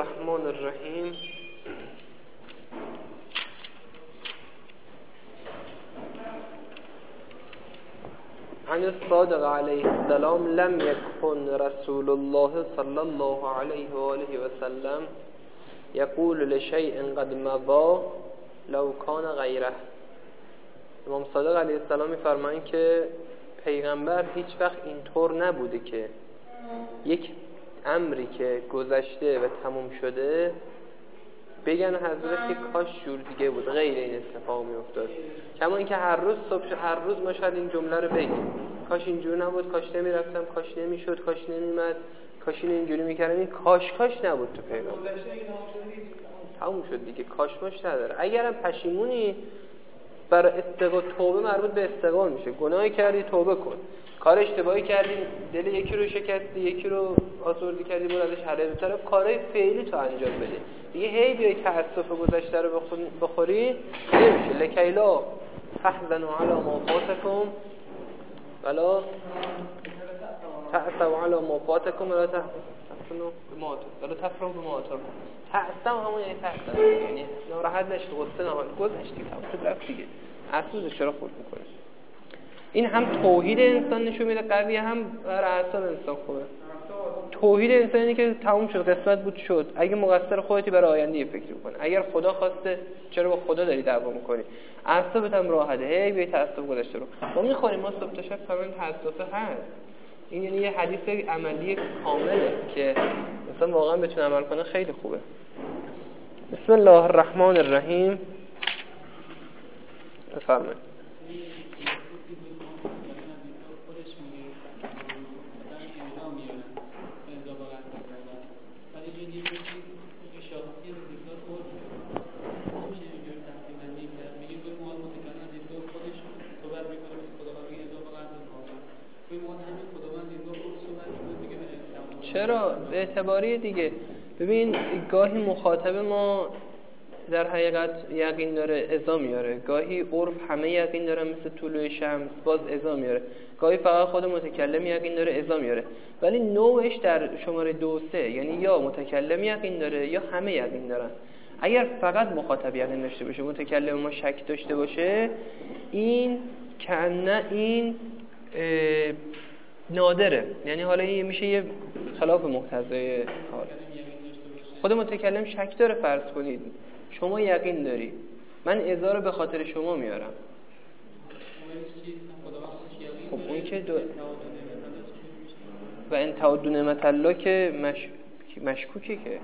الرحمن الرحیم. عن الصادق علیه السلام لم یکن رسول الله صلی الله علیه و آله و سلم یقول لشیء قد مضى لو کان غیره. امام صادق علیه السلام می‌فرمایند که پیغمبر هیچ وقت اینطور نبوده که یک امری که گذشته و تموم شده بگن حضرت کاش جور دیگه بود، غیر این اتفاق میافتاد. کما اینکه هر روز صبح هر روز ما شاید این جمله رو بگیم، کاش اینجور نبود، کاش نمیرفتم، کاش نمیشد، کاش نمیمد، کاش اینجوری میکردم. این کاش نبود تو پیغمبر، تموم شد دیگه، کاش نداره. اگرم پشیمونی برای استقبال، توبه مربوط به استقبال میشه. گناهی کردی توبه کن، کار اشتباهی کردی، دل یکی رو شکستی، یکی رو آزردی کردی، برو ازش حلال طرف کارهای فعلی تو انجام بده دیگه. هی بیای تأسف گذشته رو بخوری نمیشه. لکیلا تحزنوا علی ما فاتکم ولا تأسوا علی ما فاتکم ولا تحزنوا بما آتاکم. تأسم همون یعنی تأسم، یعنی ناراحت نشید، غصه نباشید، گذشتی تمام رفت دیگه، افسوسش چرا خورد میکنه. این هم توحید انسان نشون میده قویه، هم برای اعصاب انسان خوبه. توحید انسان اینه که تموم شد، قسمت بود شد. اگه مقصر خودتی برای آینده فکر کن. اگر خدا خواسته چرا با خدا داری دعوا میکنی؟ اعصابت هم راحته، هی به تعصب گذشته رو ما میخوریم. ما صبح تا شب فهمن تعصب هست. این یعنی یه حدیث عملی کامله که انسان واقعا بتونه عمل کنه، خیلی خوبه. بسم الله الرحمن الرحیم. بفرمایید. چرا؟ به اعتباری دیگه. ببین گاهی مخاطب ما در حقیقت یقین داره ازا میاره، گاهی عرف همه یقین داره مثل طلوع شمس باز ازا میاره، گاهی فقط خود متکلم یقین داره ازا میاره. ولی نوعش در شماره 2 3، یعنی یا متکلم یقین داره یا همه یقین دارن. اگر فقط مخاطب یقین داشته باشه، متکلم ما شک داشته باشه، این کنه این نادره. یعنی حالا این میشه یه خلاف مقتضای حال. خود متکلم شک داره، فرض کنید شما یقین داری، من ازا رو به خاطر شما میارم. خب اون که و ان تعدوا نعمت الله که مشکوکه که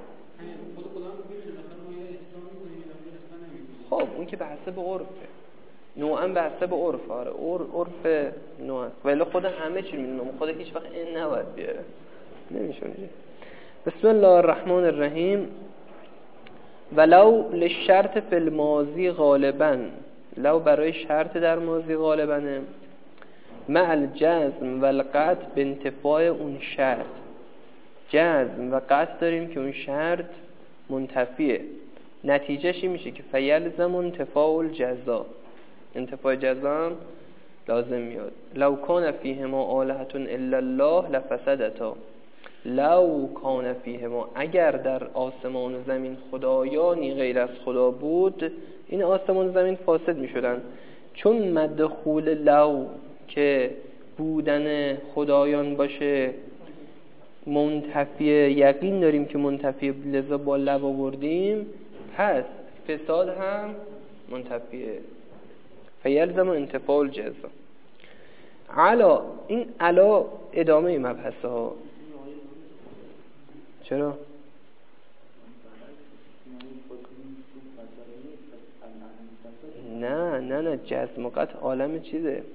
خب اون که به حسب عرفه، نوعا به حسب عرف. آره عرف نوع، ولی خود همه چی میدونم، خود هیچ وقت این نباید بیاره، نمیشه. بسم الله الرحمن الرحیم. ولو للشرط فی الماضی غالبا، لو برای شرط در ماضی غالبانه، مع الجزم و القطع بانتفاع اون شرط. جزم و قطع داریم که اون شرط منتفیه، نتیجهش میشه که فیلزم انتفاع الجزا، انتفاع جزا لازم میاد. لو کان فیهما آلهة الا الله لفسدتا. لو کان فیهما، اگر در آسمان و زمین خدایانی غیر از خدا بود، این آسمان و زمین فاسد میشدن. چون مدخول لو که بودن خدایان باشه منتفی، یقین داریم که منتفی، لذا با لو آوردیم، پس فساد هم منتفیه. فیلزم انتفاع الجزا. علا، این علا ادامه مبحث ها. چرا؟ نه جزم و قطع عالم چیزه.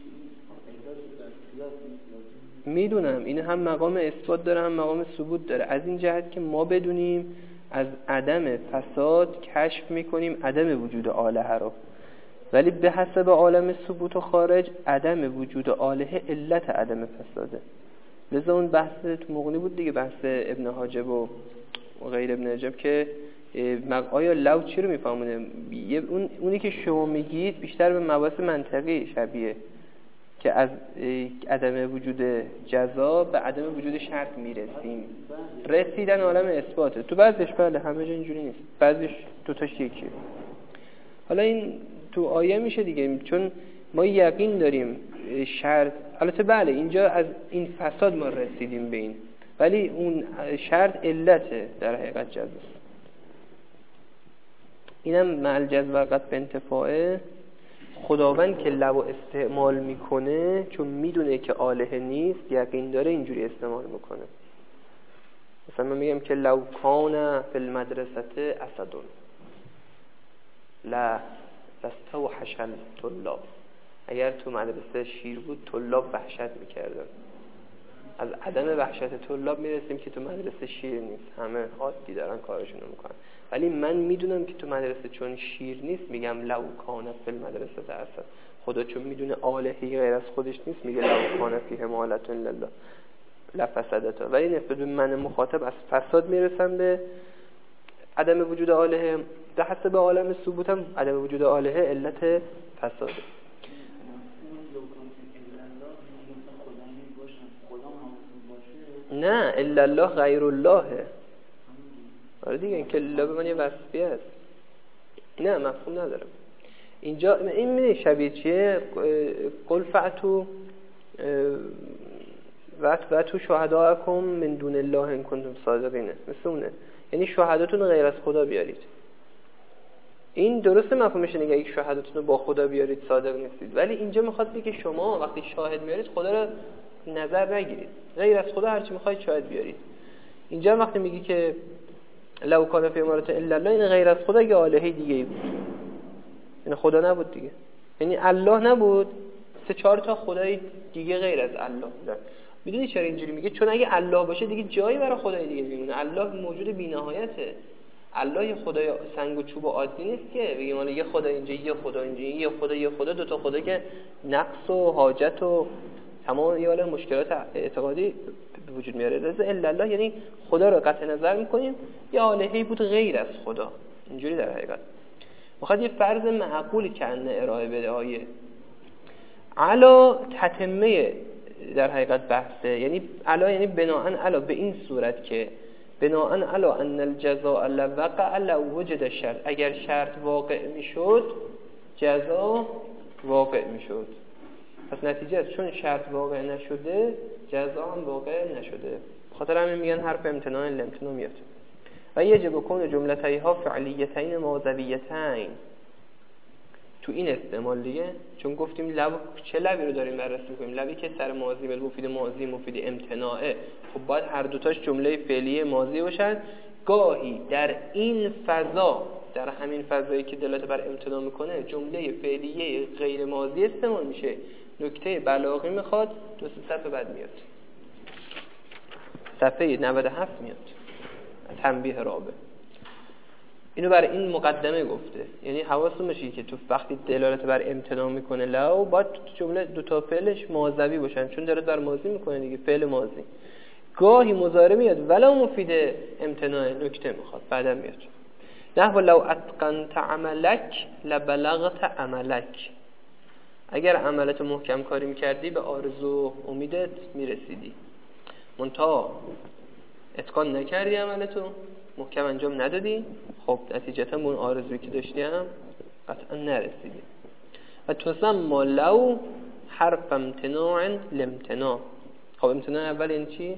میدونم این هم مقام اثبات داره هم مقام ثبوت داره، از این جهت که ما بدونیم از عدم فساد کشف میکنیم عدم وجود آلهه رو، ولی به حسب عالم ثبوت و خارج عدم وجود آلهه علت عدم فساده. لذا اون بحث تو مغنی بود دیگه، بحث ابن حاجب و غیر ابن حاجب که آیا لو چی رو میفهمونه. اونی که شما میگید بیشتر به مباحث منطقی شبیه، که از عدم وجود جزا به عدم وجود شرط میرسیم. رسیدن عالم اثباته. تو بعضیش بله همه جا اینجوری نیست، بعضیش دوتاش یکیه. حالا این تو آیه میشه دیگه، چون ما یقین داریم شرط، البته بله اینجا از این فساد ما رسیدیم به این، ولی اون شرط علته در حقیقت جزا. اینم مع جزا قد به انتفاعه. خداوند که لو استعمال میکنه چون میدونه که آله نیست، یقین داره اینجوری استعمال میکنه. مثلا من میگم که لو کان فی المدرسه اسدون لا استوحش الطلاب، اگر تو مدرسه شیر بود طلاب وحشت میکردن. از عدم وحشت طلاب میرسیم که تو مدرسه شیر نیست، همه عادی دارن کارشونو میکنن. ولی من میدونم که تو مدرسه چون شیر نیست میگم لو کان فی المدرسه اسد. خدا چون میدونه آلهی غیر از خودش نیست میگه لو کان فیه مالة لله لفسدتا. ولی نسبت به من مخاطب از فساد میرسم به عدم وجود آله. در حسب عالم ثبوت هم عدم وجود آله علت فساده. نه الا الله غیر الله. آره دیگه این که الله به من یه وصفی است. نه مفهوم نداره اینجا. این می‌بینی شبیه چیه؟ قل فأتوا وأتوا شهداءکم من دون الله ان کنتم صادقین. مثل اونه، یعنی شهادتون غیر از خدا بیارید. این درسته مفهومش اینه که شهادتون رو با خدا بیارید صادق نیستید، ولی اینجا میخواد بگه شما وقتی شاهد میارید خدا رو نظر نگیرید، غیر از خدا هر چی میخواید شاهد بیارید. اینجا وقتی میگی که لو کان فی امارة الا الله، این غیر از خدا یه الهه دیگه ای بود، این خدا نبود دیگه، یعنی الله نبود، 3-4 تا خدای دیگه غیر از الله بودن. میدونی چرا اینجوری میگه؟ چون اگه الله باشه دیگه جایی برای خدای دیگه نمیمونه. الله موجود بی‌نهایته. الله یه خدای سنگ و چوب و عادی نیست که بگیم حالا یه خدا اینجا یه خدا اینجا، یه خدا دو تا خدا که نقص و حاجت و تمام یه عالم مشکلات اعتقادی به وجود میاره. رضا الا الله یعنی خدا رو قطع نظر میکنیم یه الهه‌ای بود غیر از خدا. اینجوری در حقیقت میخواد یه فرض معقولی کنه ارائه بده. آیه علا تتمه در حقیقت بحثه، یعنی علا یعنی بناءن علا، به این صورت که بناءن علا ان الجزاء لوقع لو وجد شرط، اگر شرط واقع میشد جزا واقع میشد. پس نتیجه چون شرط واقع نشده جزا هم واقع نشده. خاطر همین میگن حرف امتناع الامتناع میاد. و یجب کون جملتیها فعلیتین ماضویتین. تو این استعمال دیگه، چون گفتیم لو چه لوی رو داریم بررسی می‌کنیم؟ لوی که سر ماضی به مفید ماضی مفید امتناعه، خب باید هر دوتاش جمله فعلی ماضی باشن. گاهی در این فضا، در همین فضایی که دلالت بر امتناع میکنه، جمله فعلیه غیر ماضی استعمال میشه. نکته بلاغی میخواد 2-3 صفحه بعد میاد، صفحه 97 میاد، تنبیه رابع. اینو برای این مقدمه گفته، یعنی حواستون باشه که تو وقتی دلالت بر امتناع میکنه لو، باید جمله دو تا فعلش ماضی باشن، چون داره بر ماضی میکنه دیگه، فعل ماضی. گاهی مضارع میاد ولو مفید امتناع، نکته میخواد بعدا میاد. نحو لو اتقنت عملک لبلغت عملک. اگر عملت محکم کاری میکردی به آرزو امیدت میرسیدی. منتها اتقان نکردی، عملتو محکم انجام ندادی، خب نتیجتا به اون آرزویی که داشتی هم قطعا نرسیدی. و تسمى لو حرف امتناع لامتناع. خب امتناع اول این چی؟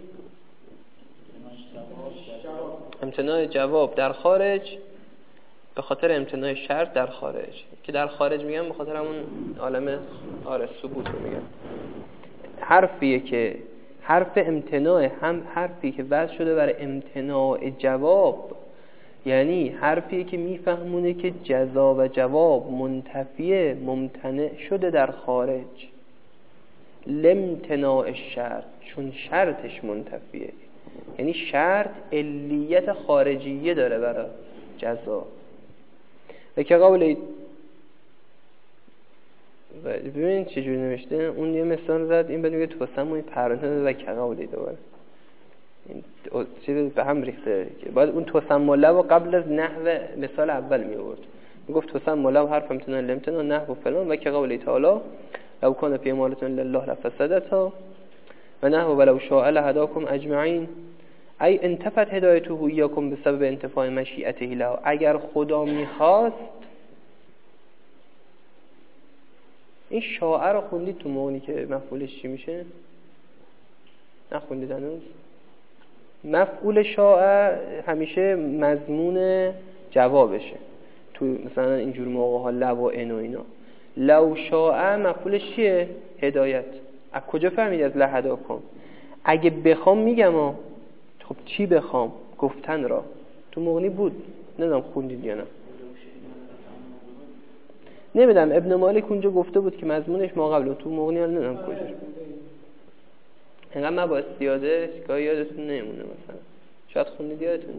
امتناع جواب در خارج، به خاطر امتناع شرط در خارج، که در خارج میگم به خاطر همون عالم ثبوت رو میگم. حرفیه که حرف امتناع، هم حرفی که وضع شده برای امتناع جواب، یعنی حرفی که میفهمونه که جزا و جواب منتفیه، ممتنع شده در خارج. لامتناع شرط، چون شرطش منتفیه، یعنی شرط علیت خارجیه داره برای جزا. و که قبل ببینید چجوری نوشته، اون یه مثال زد، این بعد میگه توسم این پرانتز و که قبلی دوباره این چیز به هم ریخته که بعد اون توسم لو قبل از نحو مثال اول می آورد، میگفت توسم لو حرف امتناع لامتناع نحو فلان و که قبلی تعالی لو کان فی مالتون لله لفسدتها و نه ولو شاء لهداکم اجمعین ای انتفت هدایته ایاکم بسبب انتفاع مشیئته له. اگر خدا میخواست، این شاعر رو خوندید تو معنی که مفعولش چی میشه؟ نخوندید هنوز؟ مفعول شاعر همیشه مضمون جوابشه تو مثلا اینجور موقع ها، لو و ان و اینا. لو شاء مفعولش چیه؟ هدایت. از کجا فهمید؟ از لهداکم. اگه بخوام میگم خب چی بخوام؟ گفتن را تو مغنی بود، نمیدونم خوندید یا نه. نمیدونم ابن مالک اونجا گفته بود که مضمونش ما قبل، تو مغنی ها نمیدونم کجا. اینقدر مباحث زیاده گاهی یادتون نمیمونه. مثلا شاید خوندید یادتون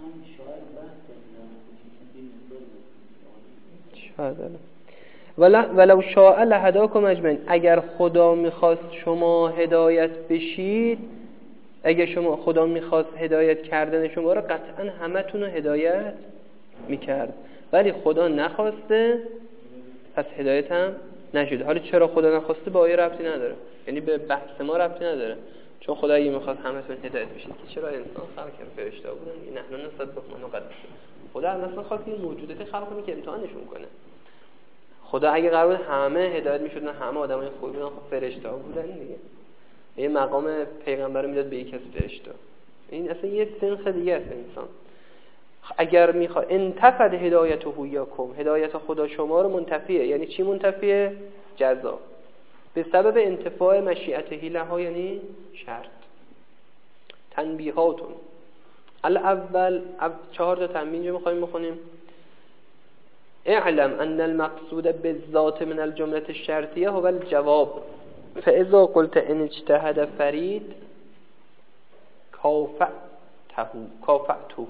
شاید. ولو شاء لهداکم اجمعین. اگر خدا میخواست شما هدایت بشید، اگر شما خدا میخواست هدایت کردن شما را قطعا همتون رو هدایت میکرد، ولی خدا نخواسته پس هدایت هم نشد. حالا چرا خدا نخواسته با آیه ربطی نداره، یعنی به بحث ما ربطی نداره. چون خدا اگه میخواست همتون هدایت بشید که چرا انسان خلق کرد، فرشته بودن، نحن نسبح و نقدس. خدا اصلا خواست این موجودات خلق کنه که امتحانشون کنه. خدا اگه قرار بود همه هدایت میشدن، همه آدمای خوبی بودن، خب فرشته ها بودن دیگه. یه مقام پیغمبر رو میداد به یک کسی فرشته. این اصلا یه سنخ دیگه است انسان. اگر میخواد انتفد هدایته یاکم، هدایت خدا شما رو منتفیه. یعنی چی منتفیه؟ جزا. به سبب انتفاع مشیئته لها، یعنی شرط. تنبیهاتون الاول 4 تا تنبیه اینجا میخوایم بخونیم. اعلم ان المقصود بالذات من الجمله الشرطیه هو الجواب فاذا قلت ان اجتهد فرید کافعته.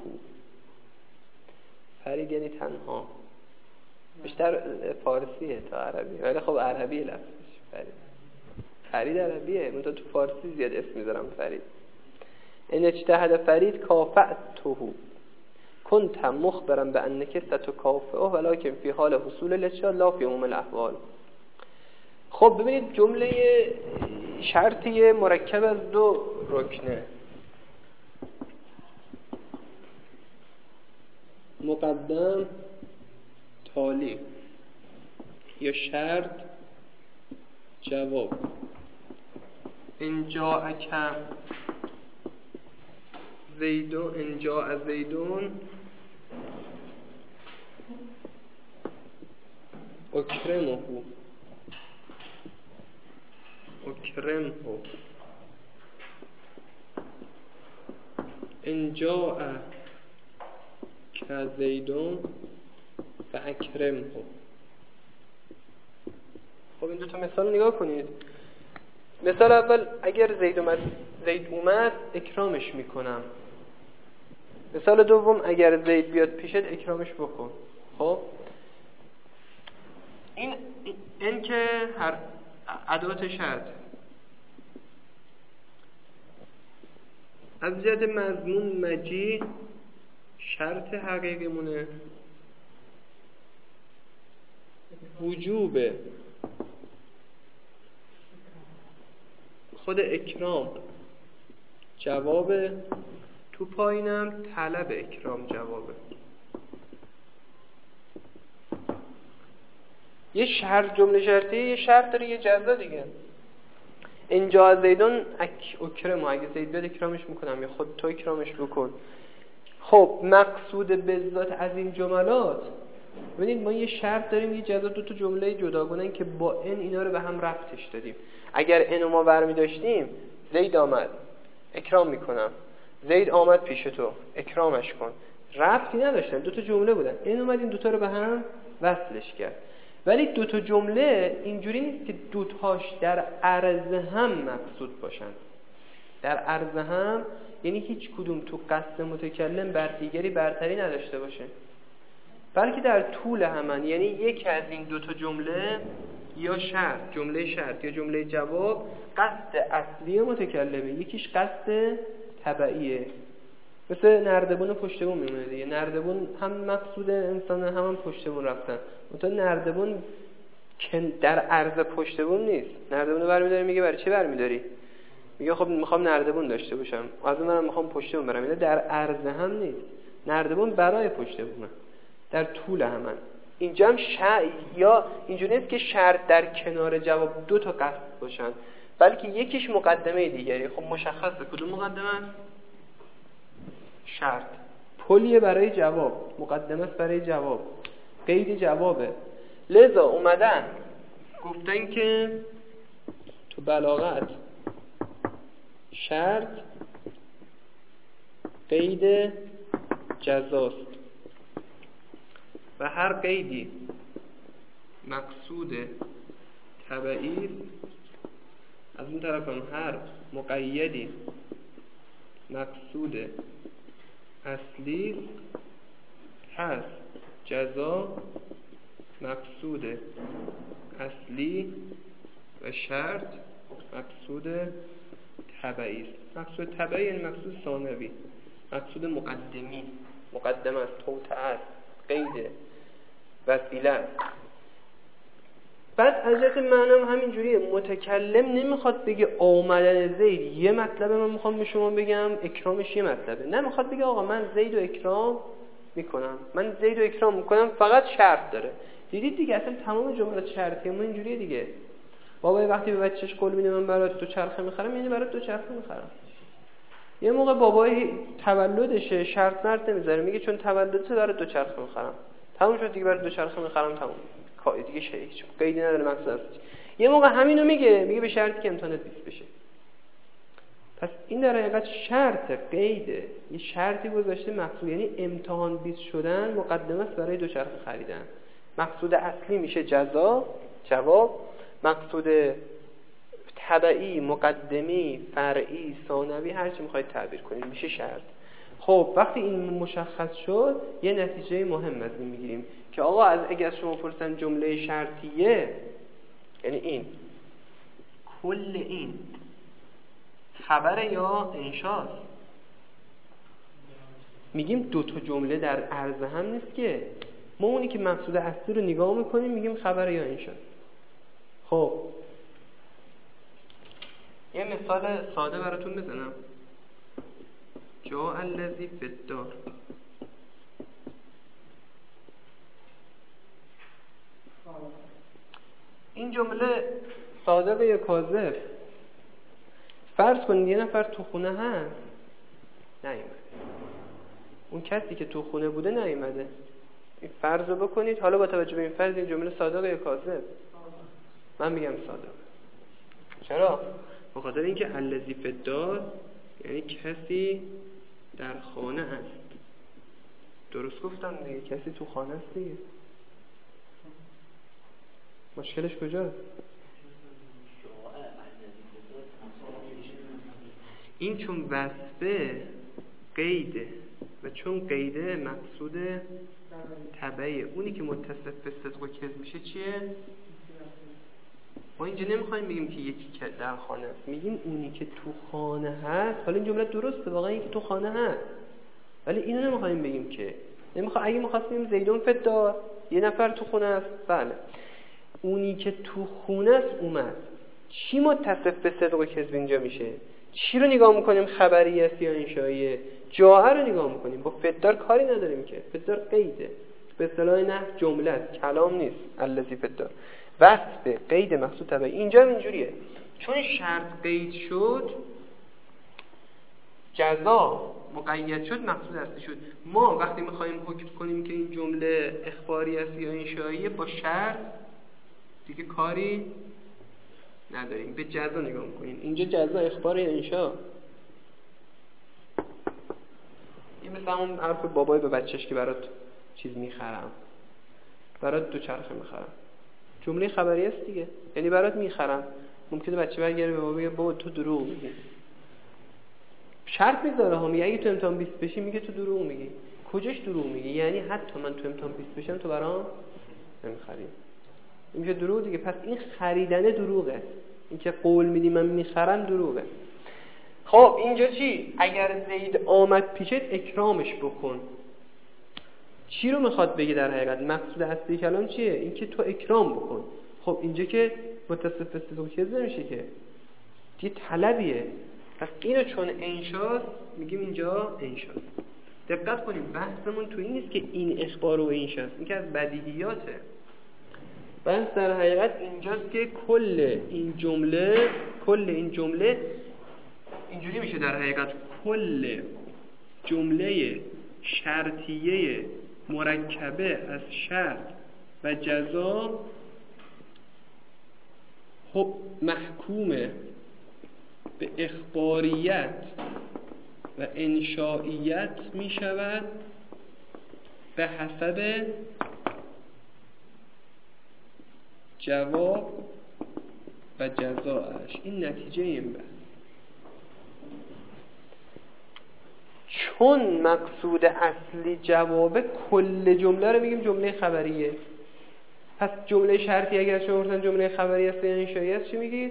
فرید یعنی تنها، بیشتر فارسیه تا عربی، ولی خب عربی لفظش فرید عربیه، من تو فارسی زیاد اسم میذارم فرید. ان اجتهد فرید کافعته كنت مخبرا بانك ستكافئه ولكن في حال حصول الاشياء لا في عموم الاحوال. خب ببینید جمله شرطی مرکب از 2 رکنه، مقدم تالی یا شرط جواب. ان جاءک زیدون، ان جاء زیدون اکرمه ان جاء که زیدون فاکرمه. خب این 2 تا مثال نگاه کنید. مثال اول اگر زید اومد اکرامش میکنم. مثال دوم اگر زید بیاد پیشت اکرامش بکن. خب این که هر ادوات شرط از جهت مضمون مجی شرط حقیقی مونه، وجوب خود اکرام جوابه، تو پایینم طلب اکرام جوابه. یه شرط، جمله شرطی یه شرط داره، یه جزا دیگه. اینجا زیدون اکرم، اگه زید بیاد اکرامش میکنم یا خود تو اکرامش بکن. خب مقصود به ذات از این جملات، ببینید ما یه شرط داریم، یه جزا، 2 تا جمله جداگانه که با ان اینا رو به هم ربطش دادیم. اگر ان ما برمی داشتیم زید آمد اکرام میکنم، زید آمد پیش تو اکرامش کن، ربطی نداشتن، 2 تا جمله بودن. این اومد این 2 تا رو به هم وصلش کرد. ولی 2 تا جمله اینجوری نیست که 2 تاش در عرض هم مقصود باشن. در عرض هم یعنی هیچ کدوم تو قصد متکلم بر دیگری برتری نداشته باشه، بلکه در طول همن، یعنی یک از این 2 تا جمله یا شرط، جمله شرط یا جمله جواب قصد اصلی متکلمه، یکیش قصد تبعیه. مثل نردبون و پشتبون میمونه دیگه. نردبون هم مقصود انسانه، هم پشتبون رفتن. مثلا نردبون که در عرض پشت بوم نیست. نردبون رو برمی‌داری، میگه برای چی برمی‌داری؟ میگه خب میخوام نردبون داشته باشم، از اون منم میخوام پشت بوم برم. اینا در عرض هم نیست. نردبون برای پشت بومه، در طول همن. اینجا هم یا اینجوری نیست که شرط در کنار جواب دو تا قصد باشن، بلکه یکیش مقدمه دیگری. خب مشخصه کدوم مقدمه است؟ شرط. پلیه برای جواب، مقدمه است برای جواب، قید جوابه. لذا اومدن گفتن که تو بلاغت شرط قید جزاست و هر قیدی مقصود تبعی، از اون طرف هم هر مقیدی مقصود اصلی هست. جزا مقصود اصلی و شرط مقصود تبعی است. مقصود تبعی یعنی مقصود ثانوی، مقصود مقدمی، مقدم است، توطئه است، قید وسیله است. بعد از جهت معنی همین جوریه. متکلم نمیخواد بگه آمدن زید یه مطلبه، من میخوام به شما بگم اکرامش یه مطلبه. نه، میخواد بگه آقا من زید و اکرام میکنم، من زید و اکرام میکنم، فقط شرط داره. دیدید دیگه، اصلا تمام جملات شرطی ما اینجوریه دیگه. بابا وقتی به بچه‌ش قول میده من برات دو چرخه میخرم، یعنی برات دو چرخه میخرم. یه موقع بابای تولدشه، شرط مرد نمیذاره، میگه چون تولدته برات دو چرخه میخرم، تموم شد دیگه، برات دو چرخه میخرم، تموم. کار دیگه هیچ قیدی نداره، مقصد است. یه موقع همینو میگه به شرطی که امتحانت 20 بشه. پس این در حقیقت شرط قیده، یه شرطی گذاشته مقصود، یعنی امتحان 20 شدن مقدمه است برای دو چرخه خریدن. مقصود اصلی میشه جزا، جواب. مقصود تبعی، مقدمی، فرعی، ثانوی، هر چی میخواید تعبیر کنید میشه شرط. خب وقتی این مشخص شد، یه نتیجه مهم از این میگیریم که آقا اگه از شما پرسن جمله شرطیه، یعنی این کل این خبر یا انشاست، میگیم دو تا جمله در عرض هم نیست که. ما اونی که مقصود اصلی رو نگاه میکنیم میگیم خبر یا انشاست. خب یه مثال ساده براتون بزنم. جاء الذی فی الدار. این جمله صادق یا کاذب؟ فرض کنید یه نفر تو خونه هست نیومده، اون کسی که تو خونه بوده نیومده. این فرض رو بکنید. حالا با توجه به این فرض این جمله صادق یا کاذب؟ من میگم صادق. چرا؟ به خاطر اینکه الذی فی الدار یعنی کسی در خانه است. درست گفتم دیگه، کسی تو خانه است دیگه. مشکلش کجاست؟ این چون وصفه قیده و چون قیده مقصود تبعیه. اونی که متصف به صدق و کذب میشه چیه؟ ما اینجا نمیخوایم بگیم که یکی که در خانه است، میگیم اونی که تو خانه هست. حالا این جمله درسته، واقعا این که تو خانه هست، ولی اینو نمیخوایم بگیم که اگه میخواستیم زیدون فی الدار، یه نفر تو خونه است، بله، اونی که تو خونه است اومد. چی متصف به صدق و کذب اینجا میشه؟ چی رو نگاه میکنیم؟ خبری است یا انشائیه؟ جاء رو نگاه میکنیم. با فی الدار کاری نداریم که، فی الدار قیده، به اصطلاح نحو جمله است، کلام نیست. الذی فی الدار وصف قید مقصود تبعی. اینجا هم اینجوریه، چون شرط قید شد، جزا مقید شد، مقصود اصلی شد. ما وقتی میخوایم حکم کنیم که این جمله اخباری است یا انشائیه، با شرط دیگه کاری نداریم، به جزا نگاه میکنیم. اینجا جزا اخبار یا انشاء؟ این مثل همون حرف بابای به بچهش که برات چیز میخرم، برات دو چرخه میخرم، جمله خبری است دیگه، یعنی برات میخرم. ممکنه بچه برگره به بابا بگه بابا تو دروغ میگی. شرط میذاره ها، میگه اگه تو امتحان 20 بشی، میگه تو دروغ میگی. کجاش دروغ میگی؟ یعنی حتی من تو امتحان 20 بشم تو برام نمیخری. این میشه دروغ دیگه. پس این خریدن دروغه، این که قول میدی من میخرم دروغه. خب اینجا چی؟ اگر زید آمد پیشت اکرامش بکن. چی رو میخواد بگه در حقیقت؟ مقصود اصلی کلام چیه؟ این که تو اکرام بکن. خب اینجا که متصف به صدق نمیشه که یه طلبیه. پس اینو چون انشاست میگیم اینجا انشاست. دقت کنیم بحثمون تو این نیست که این اخبار و انشاست، این که از بدیهیاته. بحث در حقیقت اینجاست که کل این جمله اینجوری میشه در حقیقت کل جمله شرطیه مرکبه از شرط و جزا محکوم به اخباریت و انشائیت می شود به حسب جواب و جزاش. این نتیجه این بحث. چون مقصود اصلی جواب کل جمله رو میگیم جمله خبریه. پس جمله شرطی اگر شما گفتن جمله خبری است یا انشایی است چی میگید؟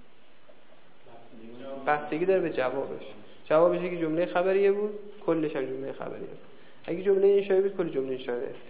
بستگی داره به جوابش. جوابش که جمله خبریه بود کلش هم جمله خبریه است. اگه جمله انشایی بود کل جمله انشایی است.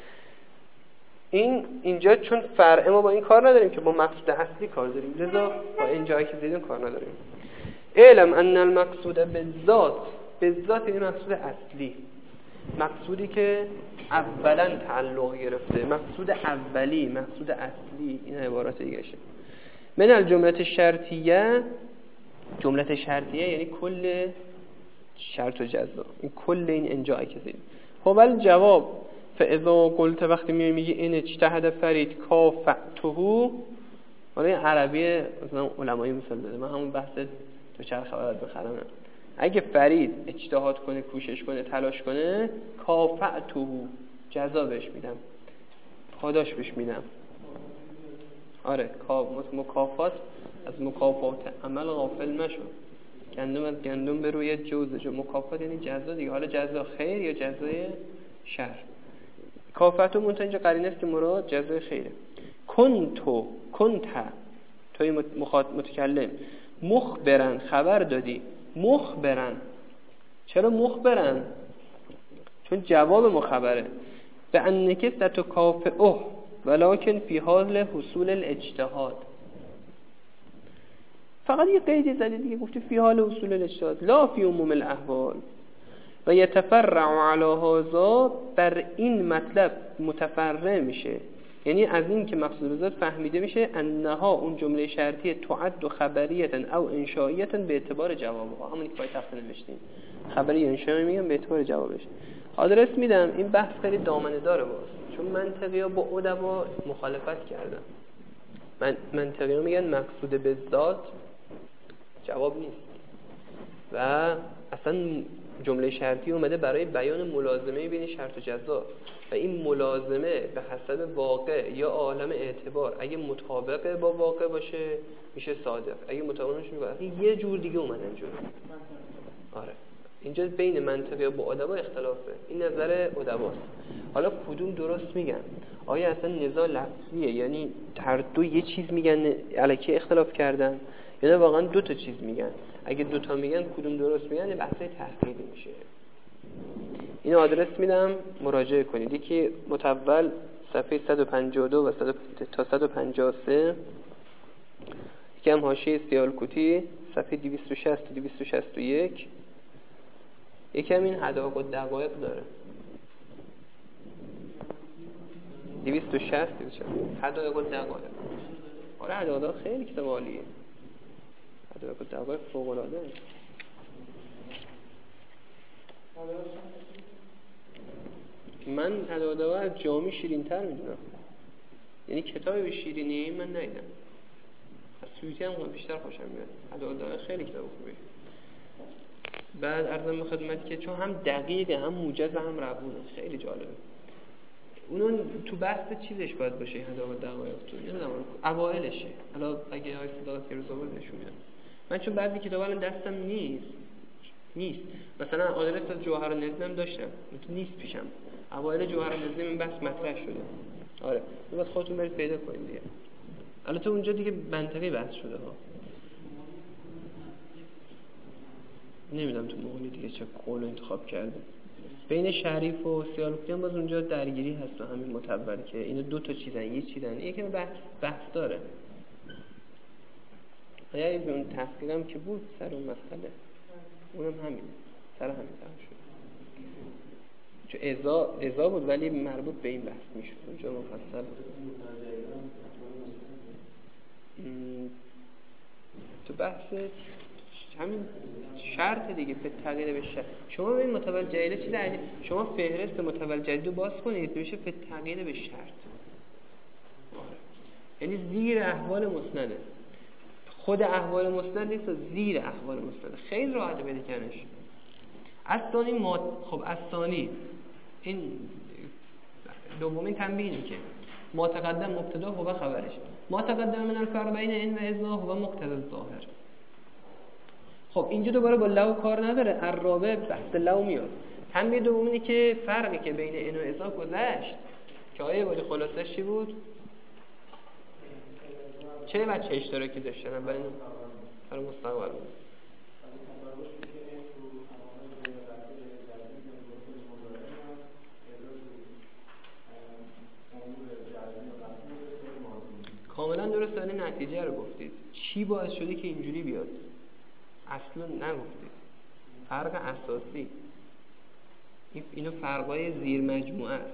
اینجا چون فرع ما با این کار نداریم که با مقصود اصلی کار داریم، لذا با این جایی که دیدیم کار نداریم. علم ان المقصود بالذات یعنی مقصود اصلی، مقصودی که اولا تعلق گرفته، مقصود اولی، مقصود اصلی. این عبارات دیگه شه. من الجمله شرطیه، جمله شرطیه یعنی کل شرط و جزا، این کل این انجایی که دیدیم. خب ولی جواب فاذا قلت، وقتی میگی این اجتهد فرید کافته، حالا این عربی مثلا علمایی مثال بده، من همون بحث تو چرخ خبرات بخرم. اگه فرید اجتهاد کنه، کوشش کنه، تلاش کنه، کافته جزا بهش میدم، پاداش بهش میدم. آره مکافات از مکافات عمل غافل نشو. گندم از گندم به روی جوزه. مکافات یعنی جزا دیگه، حالا جزا خیر یا جزای شر. کافتو منتها اینجا قرینه است که مراد جزای خیره. کنت توی متکلم مخبرن، خبر دادی. مخبرن، چرا مخبرن؟ چون جواب مخبره. به انکه ستکافئه ولکن فی حال حصول الاجتهاد. فقط یه قیدی زدی دیگه، گفتی فی حال حصول الاجتهاد، لا فی عموم الاحوال. و یتفرع علی هذا، بر این مطلب متفرع میشه، یعنی از این که مقصود بذات فهمیده میشه انها اون جمله شرطی تعد خبریتا او انشائیتا به اعتبار جوابها. همونی که پای تخت نوشتیم، خبری انشایی میگم به اعتبار جوابش. آدرس میدم. این بحث خیلی دامنه داره باز، چون منطقی‌ها با ادبا مخالفت کردن. منطقی‌ها میگن مقصود به ذات جواب نیست و اصلا جمله شرطی اومده برای بیان ملازمه بین شرط و جزا و این ملازمه به حسب واقع یا عالم اعتبار، اگه مطابق با واقع باشه میشه صادق، اگه مطابق نشه میگه یه جور دیگه اومدن جور. آره اینجا بین منطقی با ادبا اختلافه. این نظر ادباست. حالا کدوم درست میگن؟ آیا اصلا نزاع لفظیه، یعنی هر دو یه چیز میگن الکی اختلاف کردن، یا واقعا دو تا چیز میگن؟ اگه دو تا میگن کدوم درست میگن؟ بحثای تحقیقی میشه. این آدرس میدم مراجعه کنید. یکی متول صفحه 152 و تا 153، یکی هم حاشیه سیالکوتی صفحه 260 تا 261، یکی هم این حدائق و دقایق داره 260 حدائق و دقایق. آره حدائق خیلی کتاب عالیه، حدائق و دقایق فوق العاده است. من حدائق از جامی شیرین تر میدونم، یعنی کتابی به شیرینی من ندیدم. از سویتی هم بیشتر خوشم میاد. حدائق خیلی کتاب خوبه. بعد عرضم به خدمت که چون هم دقیقه، هم موجز، هم روونه، خیلی جالبه. اونو تو بحث چیزش باید باشه، حدائق دقایق تو نمیدونم اوایلشه. حالا اگه آیه صداقت که روزا بود نشون میاد. من چون بعضی کتابا الان دستم نیست. مثلا آدرس از جوهر النظم داشتم، نیست پیشم. اوایل جوهر النظم این بحث مطرح شده. آره بعد خودتون برید پیدا کنید دیگه. البته اونجا دیگه منطقی بحث شده ها. نمیدونم تو مقاله دیگه چه قول انتخاب کردیم. بین شریف و سیالکوتی هم باز اونجا درگیری هست و همین متول که اینو دو تا چیزن، یه چیزن، یکی بحث داره. یعنی اون تحقیقم که بود سر اون مسئله اونم همین سر همین تمام شد، چون ازا بود ولی مربوط به این بحث میشد اونجا مفصل. تو بحث همین شرط دیگه به تغییر به شرط. شما ببین متول جدید چیز عجیب، شما فهرست متول جدید رو باز کنید میشه به تغییر به شرط، یعنی زیر احوال مسنده، خود احوال مسند نیست، زیر احوال مسند. خیلی راحته پیدا کردنش. الثانی خب الثانی این دومین تنبیهی که ما تقدم مبتدا هو خبرش، ما تقدم من الفرق بین این و اذا هو مقتضی الظاهر. خب اینجا دوباره با لو کار نداره، الرابع بحث لو میاد. تنبیه دومینی که فرقی که بین این و اذا گذشت که آیه ولی خلاصش چی بود؟ چه بچه اشتراکی داشتن؟ اولین برای مستقبل بود. کاملا درست داره نتیجه رو گفتید. چی باعث شده که اینجوری بیاد؟ اصلا نگفتید. فرق اساسی اینو فرقای زیر مجموعه است.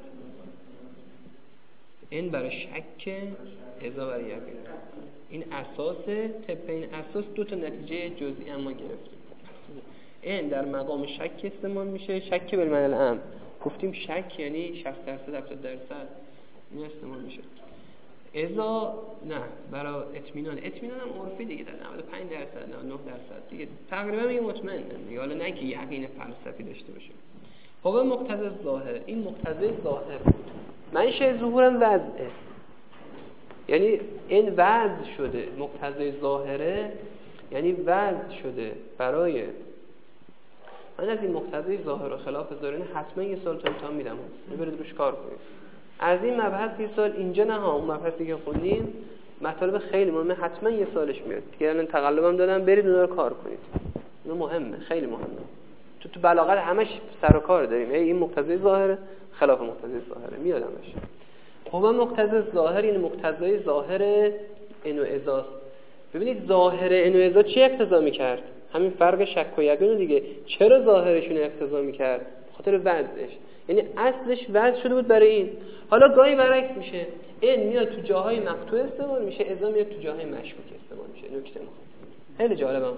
این برای شک، اذا برای یقین. این اساسه، طبق این اساس دو تا نتیجه جزئی اما گرفتیم. این در مقام شک استعمال میشه، شک بالمعنی العام. گفتیم شک یعنی 60% 70% این استعمال میشه. اذا نه برای اطمینان هم عرفی دیگه در 95% 99% دیگه تقریبا میگه مطمئن دیگه، حالا نه که یقین فلسفی داشته باشه. خب مقتضی ظاهر، این مقتضی ظاهر منشأ ظهورم وضعه، یعنی این وضع شده. مقتضی ظاهره یعنی وضع شده برای من. از این مقتضی ظاهر و خلاف ظاهرین حتما یه سال تا امتحان میدم، برید روش کار کنید. از این مبحث یه سال اینجا نه ها، اون مبحثی که خوندیم مطالب خیلی مهمه، حتما یه سالش میاد دیگه. الان تقلبم دادم، برید اونها رو کار کنید، اون مهمه، خیلی مهمه. تو بلاغت همش سر و کار داریم، این مقتضی ظاهر خلاف مقتضی ظاهره میادمش. خب مقتضی ظاهر یعنی مقتضی ظاهر این و اذاست. ببینید ظاهر این و اذا چی اقتضا میکرد؟ همین فرق شک و یقین دیگه. چرا ظاهرشون اقتضا میکرد؟ خاطر وضعش، یعنی اصلش وضع شده بود برای این. حالا گاهی برعکس میشه، این میاد تو جاهای مقطوع استعمال میشه، اذا میاد تو جاهای مشکوک استعمال میشه. نکته خیلی جالبه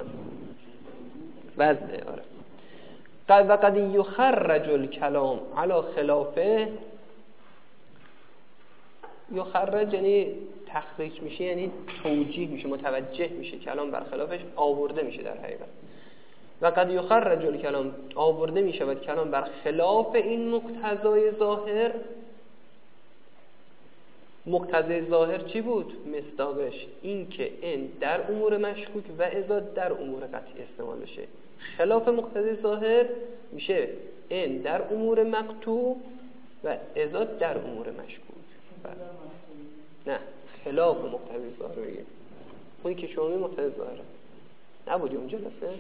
وضع. آره و قد یخرج الکلام علی خلافه. یخرج یعنی تخریج میشه، یعنی توجیه میشه، متوجه میشه، کلام برخلافش آورده میشه در حقیقت. و قد یخرج الکلام آورده میشه و کلام برخلاف این مقتضای ظاهر. مقتضای ظاهر چی بود؟ مصداقش این که این در امور مشکوک و اذا در امور قطعی استعمال بشه. خلاف مقتضای ظاهر میشه این در امور مقطوع و اذا در امور مشکوک. نه خلاف مقتضای ظاهر بگیم. اونی که شما میگید مقتضای ظاهره نبودی اونجا لسه.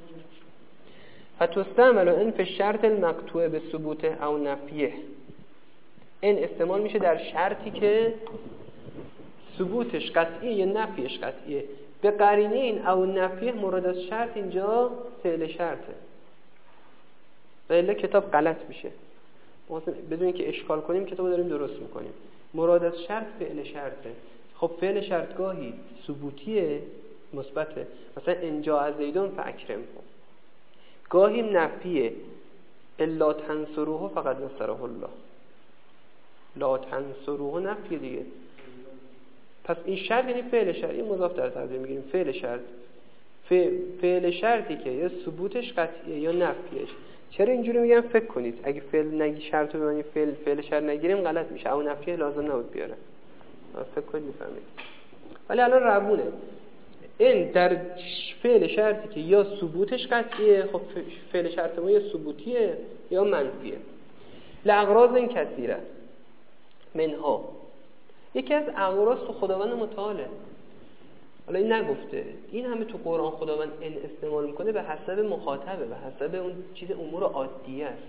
فتستعمل ان فی الشرط المقطوع به ثبوت او نفیه. این استعمال میشه در شرطی که ثبوتش قطعیه یا نفیش قطعیه. به قرینه این او نفیه مراد از شرط اینجا فعل شرطه، و الا کتاب غلط میشه. بدون اینکه اشکال کنیم کتابو داریم درست میکنیم. مراد از شرط فعل شرطه. خب فعل شرط گاهی ثبوتیه مثبته، مثلا انجا از زیدون فاکرم، گاهی نفیه الا تنصروه فقط نصره الله. لا تنصروه نفیه دیگه. پس این شرط یعنی فعل شرط، این مضاف در تقدیر میگیریم فعل شرط. فعل شرطی که یا ثبوتش قطعیه یا نفیش. چرا اینجوری میگم؟ فکر کنید اگه فعل نگی شرط رو بمعنی فعل شرط نگیریم غلط میشه، او نفیه لازم نبود بیاره. فکر کنید میفهمید. ولی الان روونه این در فعل شرطی که یا ثبوتش قطعیه، خب فعل شرط ما یا ثبوتیه یا منفیه. لاغراض این کثیره منها، یکی از اغراض تو خداوند متعاله. حالا این نگفته، این همه تو قرآن خداوند این استعمال میکنه به حسب مخاطبه، به حسب اون چیز امور عادیه است.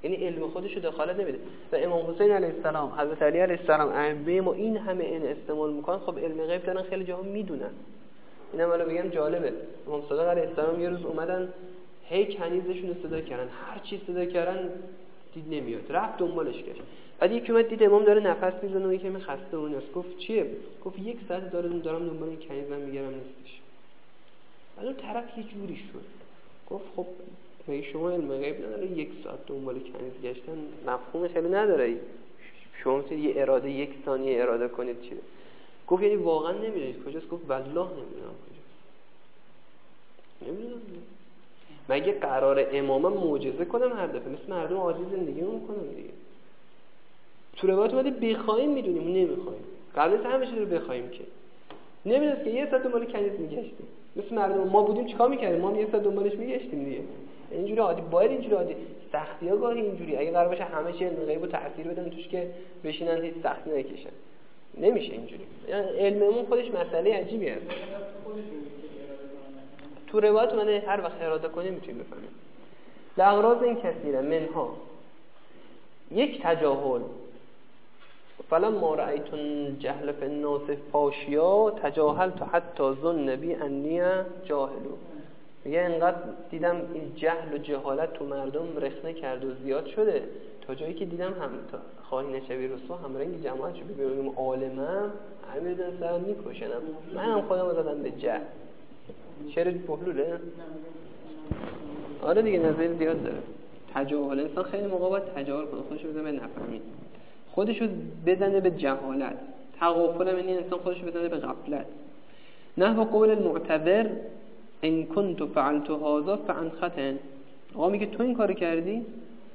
یعنی علم خودشو دخالت نمیده. و امام حسین علیه السلام، حضرت علی علیه السلام، ائمه ما این همه این استعمال میکنن، خب علم غیب دارن، خیلی جاها میدونن. اینم حالا بگم جالبه، امام صادق علیه السلام یه روز اومدن هی کنیزشون رو صدا کردن، هر چی صدا کردن دید نمیاد، رفت دنبالش گشت. بعد یکی اومد دید امام داره نفس میزنه و یکی خسته اوناست، گفت چیه؟ گفت 1 ساعت دارم دنبال این کنیزم میگردم نیستش. بعد اون طرف یه جوری شد، گفت خب مگه شما علم غیب نداره 1 ساعت دنبال کنیز گشتن مفهوم خیلی نداره؟ شما میتونید یه اراده 1 ثانیه اراده کنید چیه؟ گفت یعنی واقعا نمیدونید کجاست؟ گفت والله نمیدونم کجاست. نمیدونم. مگه قرار امامم معجزه کنم هر دفعه مثل مردم عادی زندگی میکنم دیگه؟ تو روایت اومده بخوایم میدونیم، نمیخوایم. قبلش همه چیز رو بخوایم که نمیدونست که 1 ساعت دنبال کنیز میگشتیم. مثل مردم ما بودیم چیکار میکردیم؟ ما هم 1 ساعت دنبالش میگشتیم دیگه. اینجوری عادی، باید اینجوری عادی. سختی‌ها گاهی اینجوری، اگه قرار باشه همه چی علم غیب رو تأثیر بدن توش که بشینن هیچ سختی نکشن، نمیشه اینجوری. یعنی علممون خودش مسئله عجیبی است. تو روایت اومده هر وقت اراده کنه میتونیم بفهمیم. لغراض این کثیره منها، یک تجاهل، فلما رأیت جهل فی الناس فاشیا تجاهلت حتی ظن بی انی جاهلو. میگه انقدر دیدم این جهل و جهالت تو مردم رخنه کرد و زیاد شده تا جایی که دیدم هم تا خواهی نشوی رسوا همرنگ جماعت شو ببینم عالمم همه دن سر میکشنم، منم خودم رو زدم به جهل. شعر بهلوله؟ آره دیگه، نظر زیاد داره. تجاهل، انسان خیلی موقع باید تجاهل کنه، خودشو بزنه به نفهمی، خودشو بزنه به جهالت. تغافل هم یعنی انسان خودشو بزنه به غفلت. نحو قول المعتذر ان كنت فعلت هذا فعن خطأ. آقا میگه تو این کارو کردی؟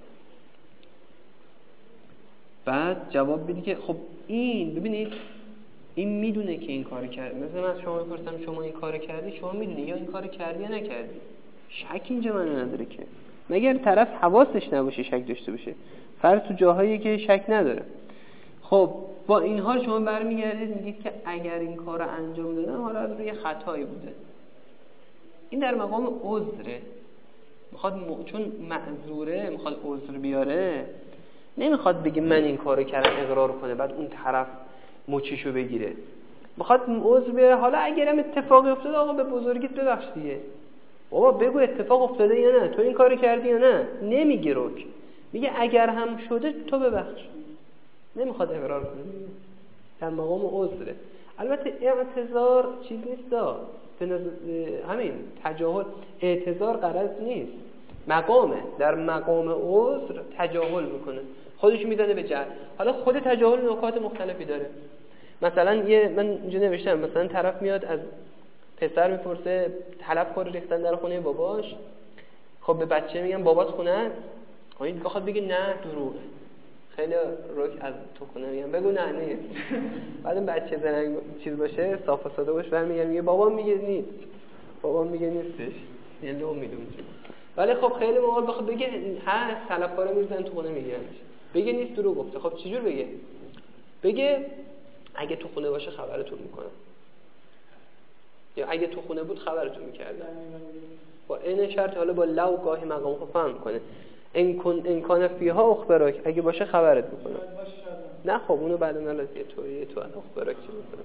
بعد جواب بدی که خب این ببینید این میدونه که این کارو کرد. مثلا من از شما میپرسم شما این کارو کردی، شما میدونی یا این کارو کردی یا نکردی؟ شک اینجا من نداره که، مگر طرف حواسش نباشه شک داشته باشه. فرض تو جاهایی که شک نداره. خب با این حال شما برمیگردید میگید که اگر این کارو انجام دادم حالا از روی خطایی بوده. این در مقام عذره، میخواد چون معذوره میخواد عذر بیاره، نمیخواد بگه من این کارو کردم اقرار کنه بعد اون طرف مچشو بگیره، میخواد عذر بیاره. حالا اگرم اتفاقی افتاده آقا به بزرگیت ببخش دیگه، بابا بگو اتفاق افتاده یا نه، تو این کارو کردی یا نه. نمیگه رک، میگه اگر هم شده تو ببخش، نمیخواد اقرار کنه، در مقام عذره. البته اعتذار چیز نیست همین تجاهل اعتذار غرض نیست، مقامه، در مقام عذر تجاهل میکنه، خودش میزنه به جهل. حالا خود تجاهل نکات مختلفی داره. مثلا من اینجا نوشتم مثلا طرف میاد از پسر میپرسه طلب کار ریختن در خونه باباش، خب به بچه میگن بابات خونه است، این بخواد بگه نه دروغه، خیلی روک از تو خونه میگن بگو نه نیست. بعد این بچه زرنگ چیز باشه صاف و ساده باشه برمیگه میگه بابا میگه نیست، بابا میگه نیستش، یعنی لو میدون. ولی خب خیلی موقع بخواد بگه هست طلبکارا میذارن تو خونه میگیرنش، بگه نیست دروغ گفته. خب چجور بگه اگه تو خونه باشه خبرتون میکنم، یا اگه تو خونه بود خبرتون میکردم. با این شرط حالا با لو گاهی مقام رو فهم کنه، این کان فیها اخبراک، اگه باشه خبرت میکنم. نه خب اونو بعدا نلازیه تو اخبراک چی میکنم.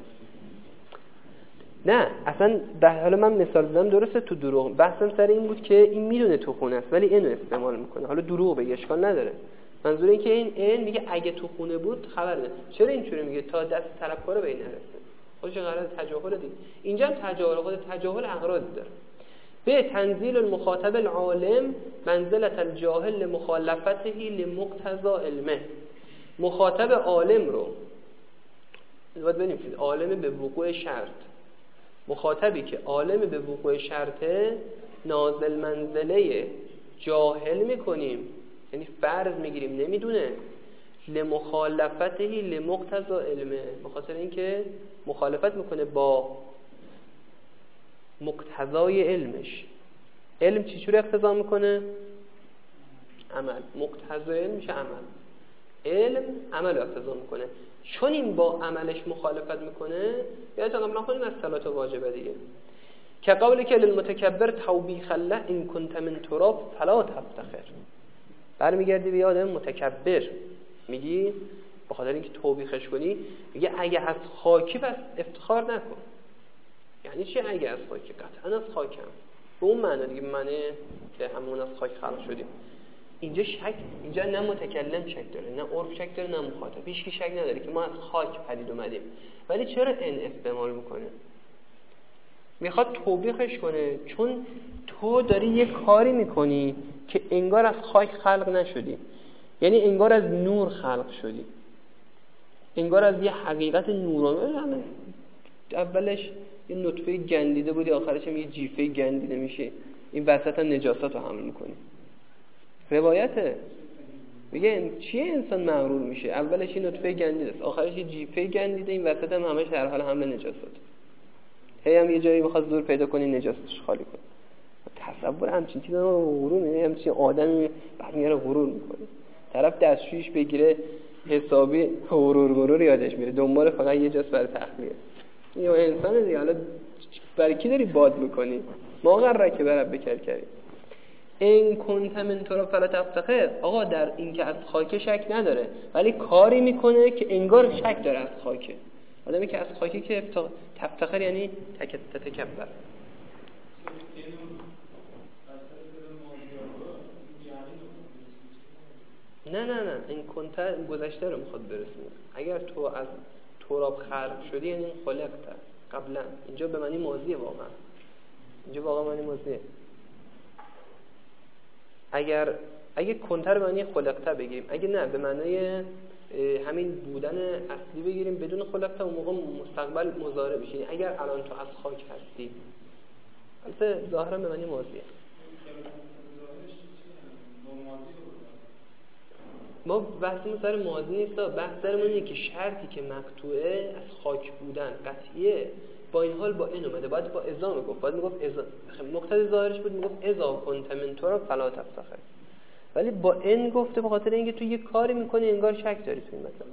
نه اصلا حالا من مثال زدم درسته تو دروغ، بحثم سر این بود که این میدونه تو خونه است ولی اینو استعمال میکنه، حالا دروغ بگه اشکال نداره. منظور این که این میگه اگه تو خونه بود خبر بده. چرا اینجوری میگه؟ تا دست طلبکار به این نرسه. خودش قرار تجاهل دید. اینجا هم تجاهل، خود تجاهل اغراض داره. به تنزیل المخاطب العالم منزلت الجاهل مخالفته لمقتضى علمه. مخاطب عالم رو باید بنویسید عالم به وقوع شرط، مخاطبی که عالم به وقوع شرطه نازل منزله جاهل میکنیم، یعنی فرض میگیریم نمیدونه، لمخالفته لمقتضى علمه، بخاطر اینکه مخالفت میکنه با مقتضای علمش. علم چجوری اقتضا میکنه؟ عمل. مقتضای علم میشه عمل، علم عمل اقتضا میکنه. چون این با عملش مخالفت میکنه یادت قبلا خونیم از صلات واجبه دیگه، که قولی که للمتکبر توبیخ الله ان کنت من تراب فلا تفتخر. برمیگردی به آدم متکبر، میگی به خاطر اینکه توبیخش کنی، میگه اگه از خاکی پس افتخار نکن. یعنی چی اگه از خاکی؟ قطعا از خاکم، به اون معنی دیگه، معنی که همون از خاک خلق شدیم. اینجا شک، اینجا نه متکلم شک داره، نه عرف شک داره، نه مخاطب، هیچ کی شک نداره که ما از خاک پدید اومدیم. ولی چرا ان استعمال میکنه؟ میخواد توبیخش کنه، چون تو داری یه کاری میکنی که انگار از خاک خلق نشدی، یعنی انگار از نور خلق شدی، انگار از یه حقیقت نورانی. اولش یه نطفه گندیده بودی، آخرش هم یه جیفه گندیده میشه، این وسط هم نجاست رو حمل میکنی. روایته میگه چیه انسان مغرور میشه؟ اولش یه نطفه گندیده است، آخرش یه جیفه گندیده، این وسط هم همش در حال حمل نجاست. هی هم یه جایی میخواد زور پیدا کنی نجاستش خالی کنی. تصور همچین چیزا غرور میشه، همچین آدمی بعد میاره غرور میکنه، طرف دستشویش بگیره حسابی غرور یادش میره، دنبال فقط یه جاست برای تخلیه. یا انسان دیگه، حالا برای کی داری باد میکنی؟ ما غرک برب بکرکری این کنت من تراب فلا تفتخر. آقا در این که از خاک شک نداره، ولی کاری میکنه که انگار شک داره از خاکه. آدمی که از خاکی که تفتخر یعنی تکبر. نه این کنت گذشته رو میخواد برسونه. اگر تو از تراب خلق شدی یعنی خلقت قبلا. اینجا به معنی ماضیه، واقعا اینجا واقعا معنی ماضیه. اگه کنتر به معنی خلقته بگیریم، اگه نه به معنی همین بودن اصلی بگیریم بدون خلقته، اون موقع مستقبل مضارع بشه. اگر الان تو از خاک هستی، البته ظاهرا به معنی ماضیه. ما بحثمون سر ماضی نیست، بحث سرمون اینه که شرطی که مقطوعه از خاک بودن قطعیه، با این حال با این اومده، باید با اذا میگفت، باید میگفت اذا، مقتضی ظاهرش بود میگفت اذا کنت من تراب فلا تفتخر، ولی با این گفته به خاطر اینکه تو یه کاری میکنی انگار شک داری تو این مطلب.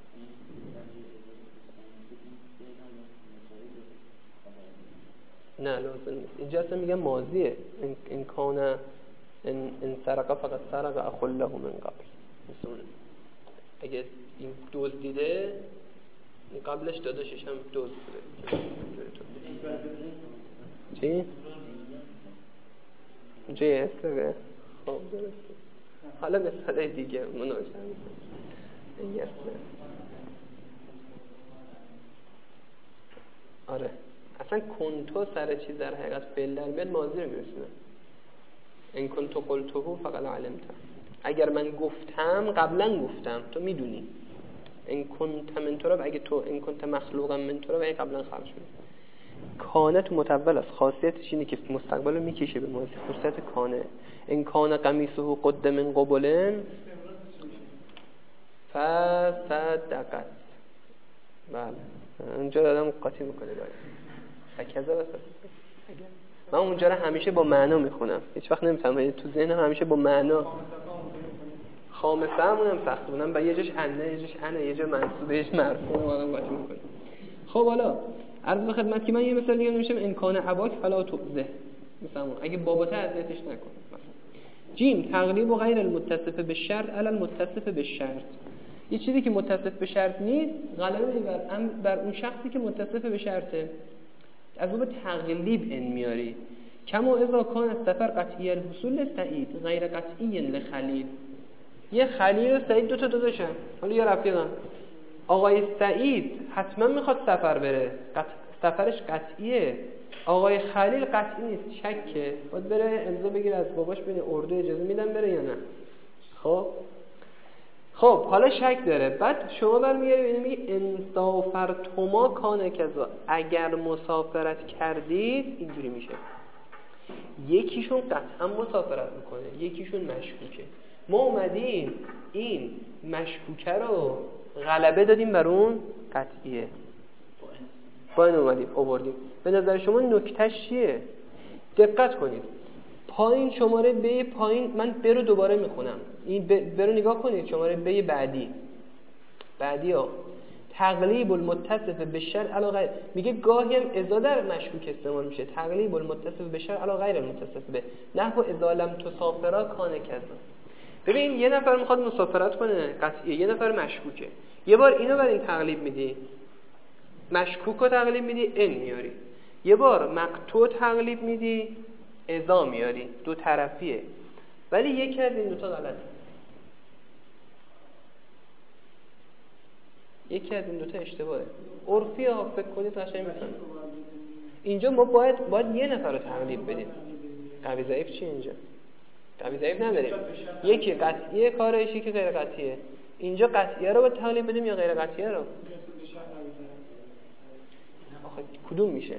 نه لازم نیست، اینجا اصلا میگم ماضیه. این کان ان سرقه فقط سرقه اخو له من قبل. مثلا اگه این دوز دیده، این قبلش داداشش هم دوز بوده. چی؟ جی استره. خب درسته. حالا مثال دیگه مناسب این است. آره اصلا کنتو سر چیز در حقیقت فعل در میاد ماضی رو میرسونه. این کنتو قلتوهو فقط علمته، اگر من گفتم قبلا گفتم تو میدونی. این کنت من تراب، اگه تو این کنت مخلوقا من تراب، اگه قبلا خلق شده. کانه تو متول است، خاصیتش اینه که مستقبل رو میکشه به ماضی، خاصیت کانه. این کان قمیصه قد من قبلن فصدقت. بله اونجا آدم قاطی میکنه باید فکذا بس. من اونجا رو همیشه با معنا میخونم، هیچ وقت نمیفهمم، تو ذهنم همیشه با معنا. خامسه همونم سخت بودم و یه جاش انه، یه جاش انه، یه جا منصوبه، یه جاش مرفوع، آدم قاطی میکنه. خب حالا عرض به خدمت که من یه مثال دیگه نمیشم، امکان اباک فلا تؤذه، مثلا اگه باباته اذیتش نکن. مثلا جیم تقلیب و غیر المتصف به شرط علی المتصف به شرط، یه چیزی که متصف به شرط نیست غلبه بر اون شخصی که متصف به شرطه، از باب تقلیب این میاری. کما اذا کان السفر قطعی الحصول سعید غیر قطعی لخلیل. یه خلیل و سعید دوتا داداشن، حالا یه رفیقن. آقای سعید حتما میخواد سفر بره، سفرش قطعیه. آقای خلیل قطعی نیست، شکه، باید بره امضا بگیره از باباش ببینه اردو اجازه میدن بره یا نه. خب حالا شک داره، بعد شما برمیگردی میگی انسافرتما کانه کذا، اگر مسافرت کردید اینجوری میشه. یکیشون قطعا مسافرت میکنه، یکیشون مشکوکه. ما اومدیم این مشکوکه رو غلبه دادیم بر اون قطعیه، با این اومدیم آوردیم. به نظر شما نکتهش چیه؟ دقت کنید پایین شماره ب، پایین من ب رو دوباره میخونم، این ب رو نگاه کنید، شماره ب بعدی ها تقلیب المتصف به شرط علی غیر، میگه گاهی هم اذا در مشکوک استعمال میشه، تقلیب المتصف به شرط علی غیر المتصف به، نحو اذا لم تسافرا کان کذا. ببین یه نفر میخواد مسافرت کنه قطعیه، یه نفر مشکوکه، یه بار اینو بر این تقلیب میدی، مشکوک رو تقلیب میدی ان میاری، یه بار مقطوع تقلیب میدی اذا میاری، دو طرفیه. ولی یکی از این دوتا غلطه، یکی از این دوتا اشتباهه. عرفی ها فکر کنید قشنگ میفهمید. اینجا ما باید یه نفر رو تقلیب بدیم. قوی ضعیف چیه اینجا؟ قوی ضعیف نداریم. یکی قطعیه کارش، یکی غیر قطعیه. اینجا قطعیه رو باید تقلیب بدیم یا غیر قطعیه رو؟ آخه کدوم میشه؟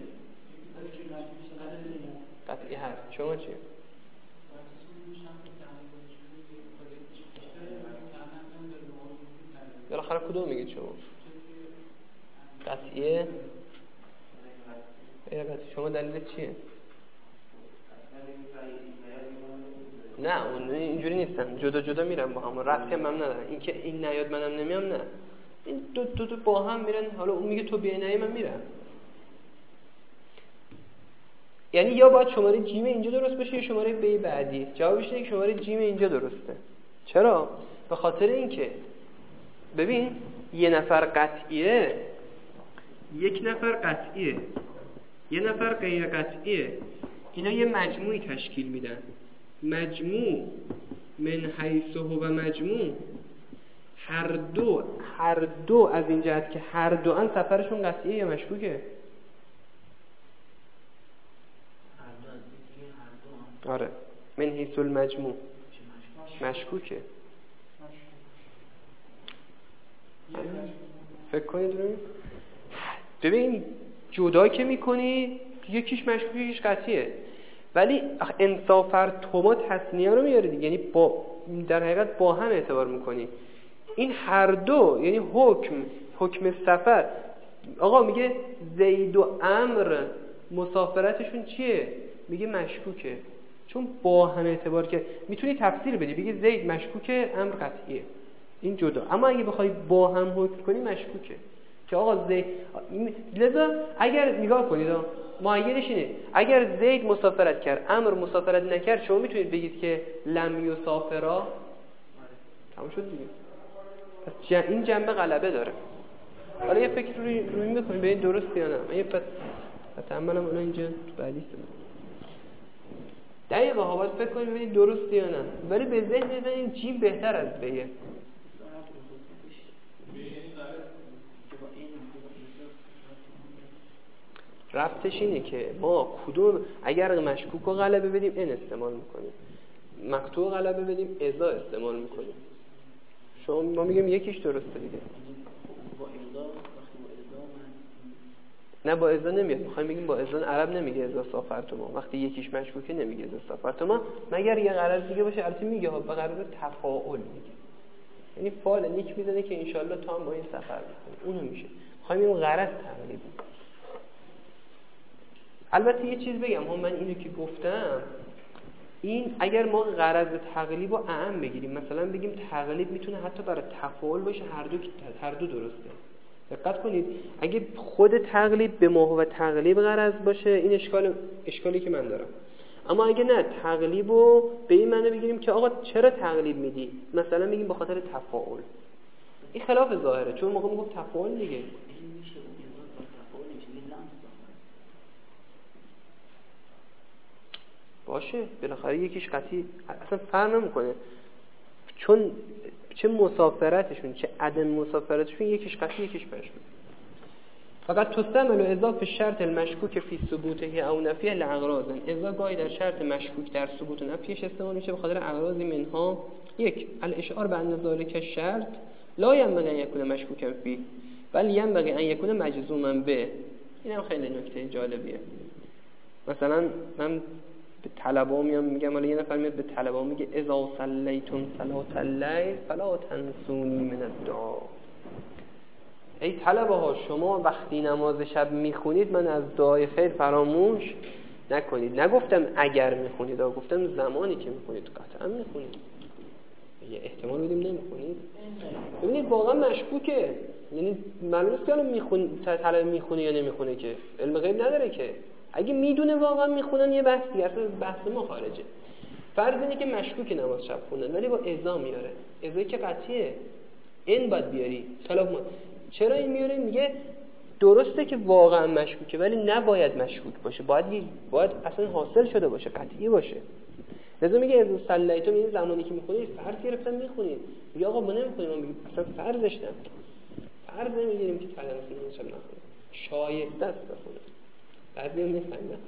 قطعی هست. شما چی؟ بالاخره کدوم میگید شما؟ قطعیه؟ غیر قطعی. شما دلیل چیه؟ نه اون اینجوری نیستن، جدا جدا میرن با هم، ربطی هم ندارن. اینکه این نیاد منم نمیام، نه این دو با هم میرن. حالا اون میگه تو بیای نیای من میرم. یعنی یا باید شماره جیم اینجا درست باشه یا شماره بی بعدی. جوابش اینه که شماره جیم اینجا درسته. چرا؟ به خاطر اینکه ببین یه نفر قطعیه، یک نفر قطعیه، یه نفر غیر قطعیه، اینا یه مجموعی تشکیل میدن. مجموع من حیث هو مجموع، هر دو از این جهت که هر دو ان سفرشون قطعیه یا مشکوکه؟ آره من حیث المجموع مشکوکه. فکر کنید روی ببین جدا که میکنی یکیش مشکوکه یکیش قطعیه، ولی انصافر توما تثنیه رو میاره دیگه، یعنی در حقیقت با هم اعتبار میکنی. این هر دو یعنی حکم سفر. آقا میگه زید و عمرو مسافرتشون چیه؟ میگه مشکوکه، چون با هم اعتبار که میتونی تفسیر بدی بگی زید مشکوکه عمرو قطعیه، این جدا. اما اگه بخوای با هم حکم کنی مشکوکه که آقا زید. لذا اگر نگاه کنید معینش اینه، اگر زید مسافرت کرد عمرو مسافرت نکرد، شما میتونید بگید که لم یسافرا، تمام شد دیگه. پس این جنبه غلبه داره. حالا یه فکر روی میکنید ببین درسته یا نه. من یه تأملم اون اینجا بعدی است. دقیقه ها باید فکر کنید ببینید درسته یا نه. ولی به ذهن بزنید جیم بهتر از بیه. رفتش اینه که ما کدوم اگر مشکوک رو غلبه بدیم این استعمال میکنیم، مقطوع غلبه بدیم اذا استعمال میکنیم. شما ما میگیم یکیش درسته دیگه. نه با اذا نمیاد. میخوایم بگیم با اذا. عرب نمیگه اذا سافرتما، وقتی یکیش مشکوکه نمیگه اذا سافرتما، مگر یه غرض دیگه باشه. البته میگه به غرض تفاعل میگه، یعنی فعل نیک میزنه که انشالله تا هم با این سفر میکنه، اونو میشه. میخوایم این غرض تقریبا. البته یه چیز بگم، من اینو که گفتم، این اگر ما غرض تقلیب رو اعم بگیریم، مثلا بگیم تقلیب میتونه حتی برای تفاعل باشه، هر دو درسته. دقت کنید اگه خود تقلیب به ما و تقلیب غرض باشه، این اشکالی که من دارم. اما اگه نه تقلیب رو به این معنی بگیریم که آقا چرا تقلیب میدی، مثلا بگیم به خاطر تفاعل، این خلاف ظاهره، چون موقع میگم تفاعل دیگه باشه، بالاخره یکیش قطعی اصلا فرق نمیکنه، چون چه مسافرتشون چه عدم مسافرتشون یکیش قطعی یکیش مشکوک. فقط تستعمل اضافه شرط المشکوک فی ثبوته او نفیه لاغراض. اذا گاهی در شرط مشکوک در ثبوت و نفیش استعمال میشه به خاطر اغراض منها: یک، الاشعار به ان ذلک شرط لا ينبغي ان يكون مشکوکا فيه بل ينبغي ان يكون مجزوما به. اینم خیلی نکته جالبیه. مثلا من به طلبا میگم، حالا یه نفر میاد به طلبا میگه اذا صلیتم صلاه اللیل فلا تنسونی من الدعا. ای طلبه شما وقتی نماز شب میخونید من از دعای خیر فراموش نکنید. نگفتم اگر میخونید، گفتم زمانی که میخونید قطعا میخونید. یه احتمال بدیم نمیخونید. ببینید واقعا مشکوکه، یعنی معلومه که الان طلبه میخونه یا نمیخونه، که علم غیب نداره که. اگه میدونه واقعا میخونن یه بحث دیگه، اصلا بحث ما خارجه. فرض اینه که مشکوک نماز شب خوندن ولی با ازا میاره. ازایی که قطعیه این باید بیاری. چرا این میاره؟ میگه درسته که واقعا مشکوکه ولی نباید مشکوک باشه، باید اصلا حاصل شده باشه، قطعی باشه. لذا میگه از صلیتم، این زمانی که میخونید فرض گرفتن میخونید. میگه آقا ما نمیخونیم، ما میگیم اصلا فرضش نمیگیم، فرض نمیگیریم که کلمه نماز شب نخونیم، شایسته است بخونیم. بعد میفهمیم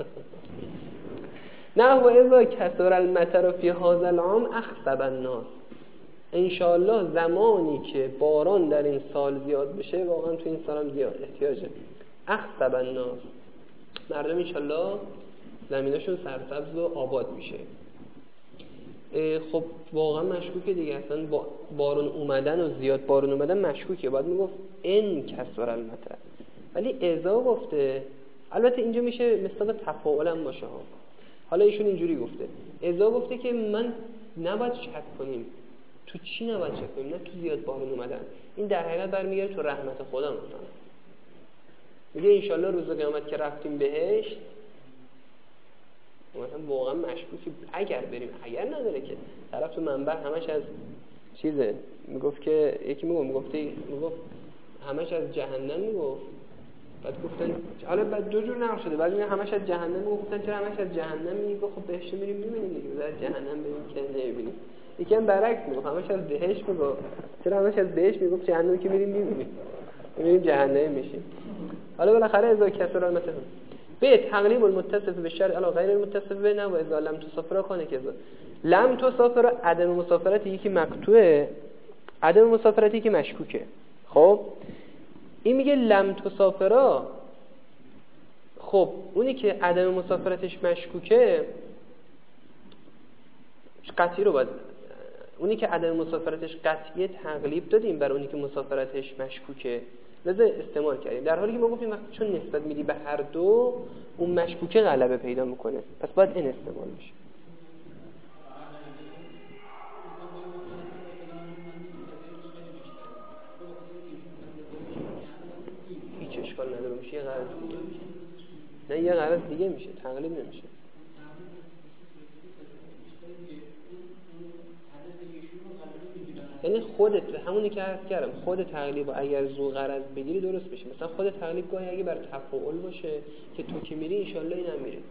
نه و اذا کثر المطر فی هذا العام اخسب الناس. انشاءالله زمانی که باران در این سال زیاد بشه، واقعا تو این سال هم زیاد احتیاجه، اخسب الناس، مردم انشاءالله زمینشون سرسبز و آباد میشه. خب واقعا مشکوکه دیگه، اصلا بارون اومدن و زیاد بارون اومدن مشکوکه. باید میگفت ان کثر المطر، ولی اذا گفته. البته اینجا میشه مثلا تفاعل هم باشه ها. حالا ایشون اینجوری گفته، اذا گفته که من نباید شک کنیم. تو چی نباید شک کنیم؟ نه تو زیاد بارون اومدن. این در حقیقت برمیگره تو رحمت خدا مثلا. میگه انشالله روز قیامت که رفتیم بهشت، مثلا واقعا مشکوکی اگر بریم، اگر نداره که طرف تو منبر همش از چیزه میگفت که یکی میگفت همش از جهنم میگفت، بعد گفتن حالا بعد دو جور نقش شده، بعد همش از جهنم میگفتن چرا همش از جهنم میگه؟ خب بهشت میریم میبینیم دیگه، از جهنم بریم که نمیبینیم. یکی هم برعکس میگفت همش از بهشت میگفت، چرا همش از بهشت میگفت جهنم که میریم میبینیم جهنم میشیم. حالا بالاخره اذا کثر المطر به تقلیب المتصف به شرع علی غیر المتصف به نه و اذا لم تسافر کنه که لم تسافر عدم مسافرتی یکی مقطوعه، عدم مسافرتی که مشکوکه. خب این میگه لم تسافر، خب اونی که عدم مسافرتش مشکوکه قطعی رو باید، اونی که عدم مسافرتش قطعیه تقلیب دادیم بر اونی که مسافرتش مشکوکه، لذا استعمال کردیم، در حالی که ما گفتیم وقتی چون نسبت میدی به هر دو اون مشکوکه غلبه پیدا میکنه، پس باید این استعمال بشه. هیچ اشکال نداره، میشه یه غرض دیگه میشه، نه یه غرض دیگه میشه، تقلیب نمیشه. یعنی خودت همونی که عرض کردم، خود تقلیب اگر ذو غرض بگیری درست میشه. مثلا خود تقلیب گاهی اگه بر تفاعل باشه که تو که میری ان شاءالله اینم میره.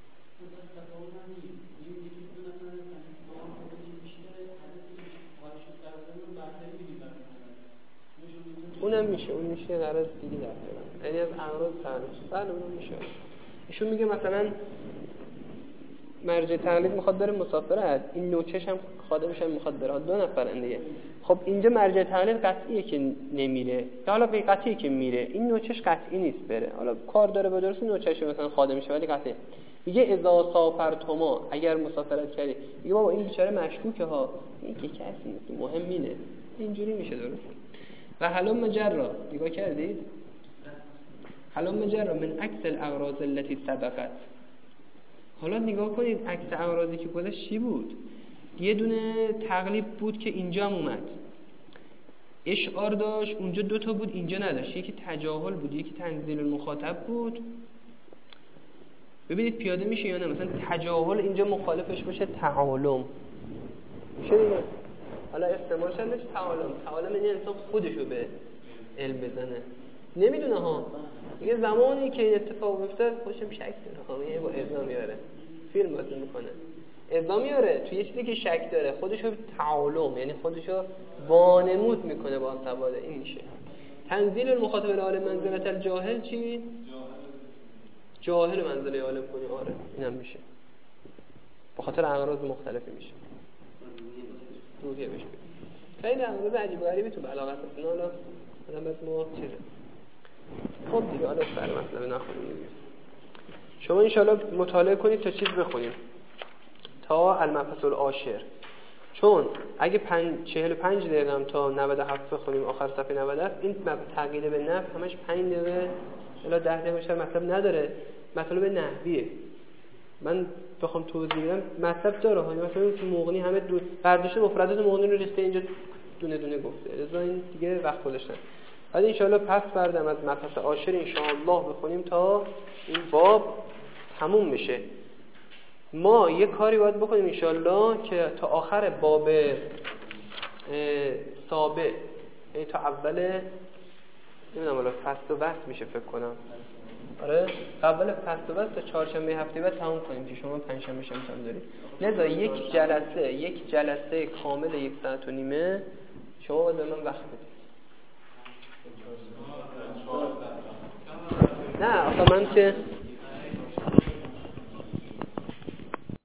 اونم میشه، اون میشه غرض دیگه در کلام، یعنی از اعراض تعریف. بله اونم میشه. ایشون میگه مثلا مرجع تقلید میخواد بره مسافرت، این نوچش هم خادمش هم میخواد بره، دو نفرن دیگه. خب اینجا مرجع تقلید قطعیه که نمیره، یا حالا قطعیه که میره، این نوچش قطعی نیست بره، حالا کار داره به درستی نوچش مثلا خادمشه ولی قطعی. میگه اذا سافرتما، اگر مسافرت کردی، میگه بابا این بیچاره مشکوکه ها، این که کسی نیست، مهم اینه، اینجوری میشه درست. و حلم مجرا، نگاه کردید؟ حلم مجرا من عکس الاغراض التي سبقت. حالا نگاه کنید عکس اغراضی که گذشت چی بود؟ یه دونه تقلیب بود که اینجا هم اومد، اشعار داشت، اونجا دوتا بود اینجا نداشت، یکی تجاهل بود یکی تنزیل المخاطب بود. ببینید پیاده میشه یا نه؟ مثلا تجاهل اینجا مخالفش باشه تعالم میشه دیگه. حالا استعمالش هم نشه تعالم یعنی انسان خودشو به علم بزنه، نمیدونه ها دیگه. زمانی که این اتفاق افتاد خودشم شک داره، یعنی با ازا میاره، فیلم بازی میکنه، ازا میاره توی یه چیزی که شک داره، خودشو تعالم یعنی خودشو وانمود میکنه با سواده. این میشه تنزیل المخاطب العالم منزلت الجاهل. چی؟ جاهل منزله عالم کنی. آره اینم میشه، به خاطر اغراض مختلفی میشه. روحیه بشه خیلی اغراض عجیب و غریبی تو بلاغت هست. حالا آدم بس ما چیزه. خب دیگه حالا سر مطلب نخونیم دیگه. شما انشاءالله مطالعه کنید تا چیز بخونیم، تا المبحث العاشر. چون اگه 45 دقیقه هم تا 97 بخونیم آخر صفحه 97، این تقیید به نحو همش 5 دقیقه الا 10 دقیقه بیشتر مطلب نداره، مطلب نحویه. من بخوام توضیح بدم مطلب داره ها، مثلا تو مغنی همه برداشت مفردات مغنی رو ریخته اینجا دونه دونه گفته، لذا این دیگه وقت گذاشتن. بعد ان شاءالله پس بردم از مبحث عاشر ان شاءالله بخونیم تا این باب تموم بشه. ما یه کاری باید بکنیم انشالله که تا آخر باب سابع، یعنی تا اول نمیدونم الان فصل و وصل میشه فکر کنم، آره اول فصل و وصل تا چهارشنبه هفته بعد تموم کنیم که شما پنجشنبه شنبه هم دارید. لذا یک جلسه کامل 1 ساعت و نیمه شما باید به من وقت بدید. نه آخه من که